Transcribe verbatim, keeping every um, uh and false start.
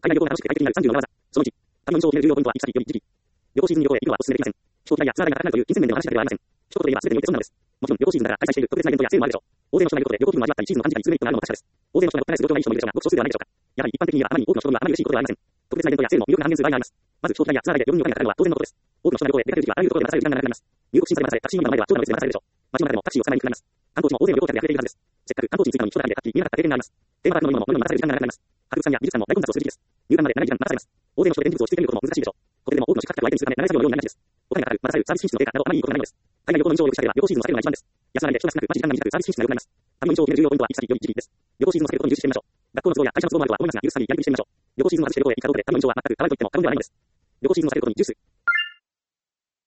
海外旅行が楽しく快適になるさんじゅうよんの裏技。そのいち、旅の印象を決める重要ポイントは行き先より時期。旅行シーズンに旅行へ行くのはお勧めできません。飛行機代やツアー代が高くなるという金銭面での話だけではありません。一言で言えば全てにおいてそうなのです。もちろん旅行シーズンだから開催している特別なイベントやセールもあるでしょう。大勢の人がいることで旅行気分を味わったりシーズンを感じたりするメリットがあるのも確かです。大勢の人がごった返す状況がいい人もいるでしょうが、ごく少数ではないでしょうか。やはり一般的にはあまりに多くの人にはあまり嬉しいことではありません。特別なイベントやセールも魅力が半減する場合があります。まず飛行機代やツアー代で余分にお金がかかるのは当然のことです。多くの人が旅行へ出かけるときはあらゆるところで待たされる時間が長くなります。入国審査で待たされ、タクシー乗り場の前では長蛇の列で待たされるでしょう。街の中でもタクシーを捕まえにくくなります。観光地も大勢の旅行客で溢れているはずです。せっかく観光地に着いたのに人だかりでタクシー見えなかった経験があります。テーマパークの乗り物も乗りに待たされる時間が長くなります。博物館や美術館も大混雑をする時期です。入館まで長い時間待たされます。大勢の人で展示物を引き受けることも難しいでしょう。ここでも多くの宿泊客を相手にするため長い作業の量になりがちです。お金がかかる、待たされる、サービス品質の低下などあまりいいことがないのです。海外旅行の印象を良くしたければ旅行シーズンを避けるのが一番です。安上がりで人が少なく、待ち時間が短く、サービス品質が良くなります。旅の印象を決める重要ポイントは行き先より時期です。旅行シーズンを避けることに重視してみましょう。学校の都合や会社の都合もあるとは思いますが、許す限りやりくりしてみましょう。旅行シーズンを外して旅行へ行ったところで旅の印象は全く変わると言っても過言ではないのです。旅行シーズンを避けることに重視する。